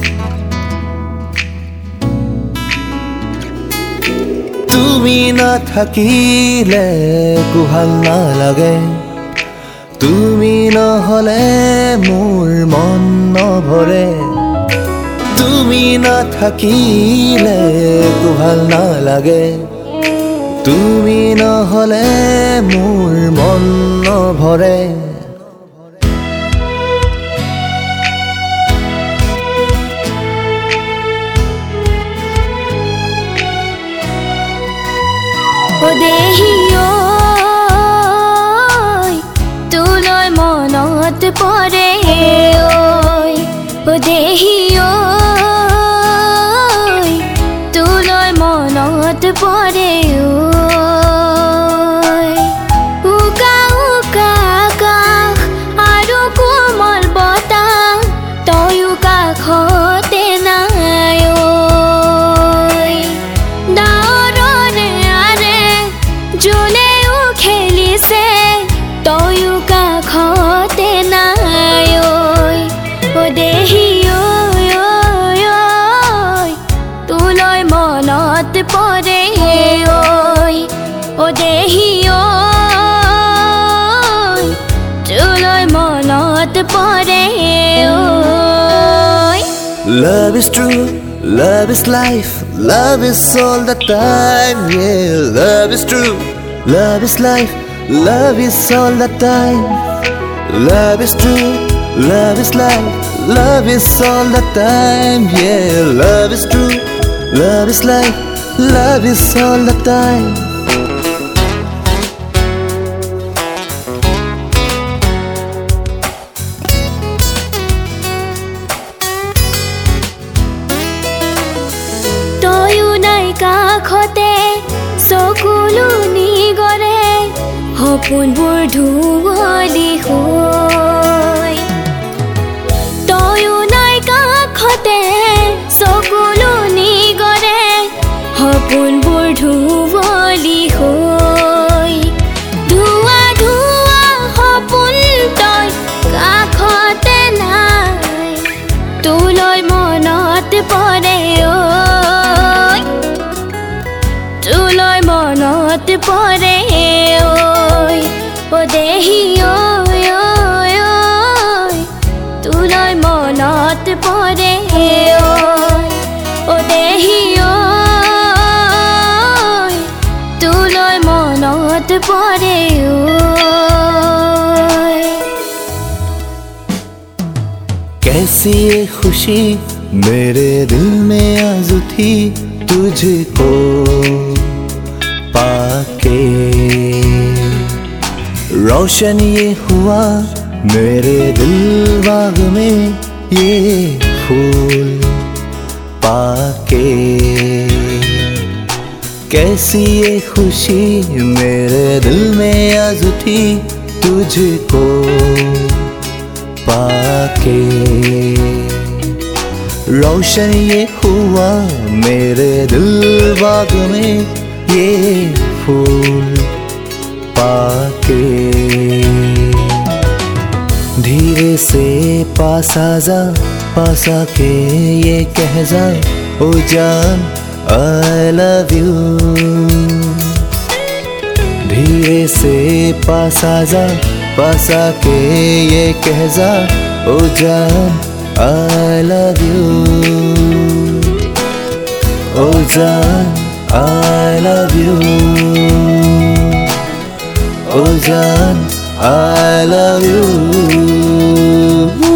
তুমি নাথাকিলে কুহাল নালাগে তুমি নহলে মোৰ মন নভৰে তুমি নাথাকিলে কুহাল নালাগে তুমি নহলে মোৰ মন নভৰে O dehi oi tuloi monot pore oi O dehi oi tuloi monot pore oi Uka uka kah aru komal bota toi uka khote nai oi daorone জুলেও খেলিছে তয়ো কাষতে নাই ঐ দেহি ঐ তোলৈ মনত পৰে ঐ দেহি ঐ তোলৈ মনত পৰে ঐ Love is true, love is life, love is all the time, yeah. Love is true, love is life, love is all the time. Love is true, love is life, love is all the time, yeah. Love is true, love is life, love is all the time. কাষতে চকুলো নিগৰে সপোনবোৰ ধুৱলি হৈ তয়ো নাই কাষতে চকুলো নিগৰে সপোনবোৰ ধুৱলি হৈ ধুৱা ধুৱা সপোন তই কাষতে নাই তোলৈ মনত পৰে তোলৈ মনত পৰে ঐ দেহি ঐ তোলৈ মনত পৰে ঐ দেহি ঐ তোলৈ মনত পৰে कैसी ये खुशी मेरे दिल में आज उठी तुझको पाके रोशन ये हुआ मेरे दिल बाग में ये फूल पाके कैसी ये खुशी मेरे दिल में आज उठी तुझको पाके रोशन ये हुआ मेरे दिल बाग में ये फूल पाके धीरे से पास आजा पास आके ये कह जा ओ जान I love you धीरे से पास आजा पास आके ये कह जा ओ जान I love you ओ जान I love you oh Jan I love you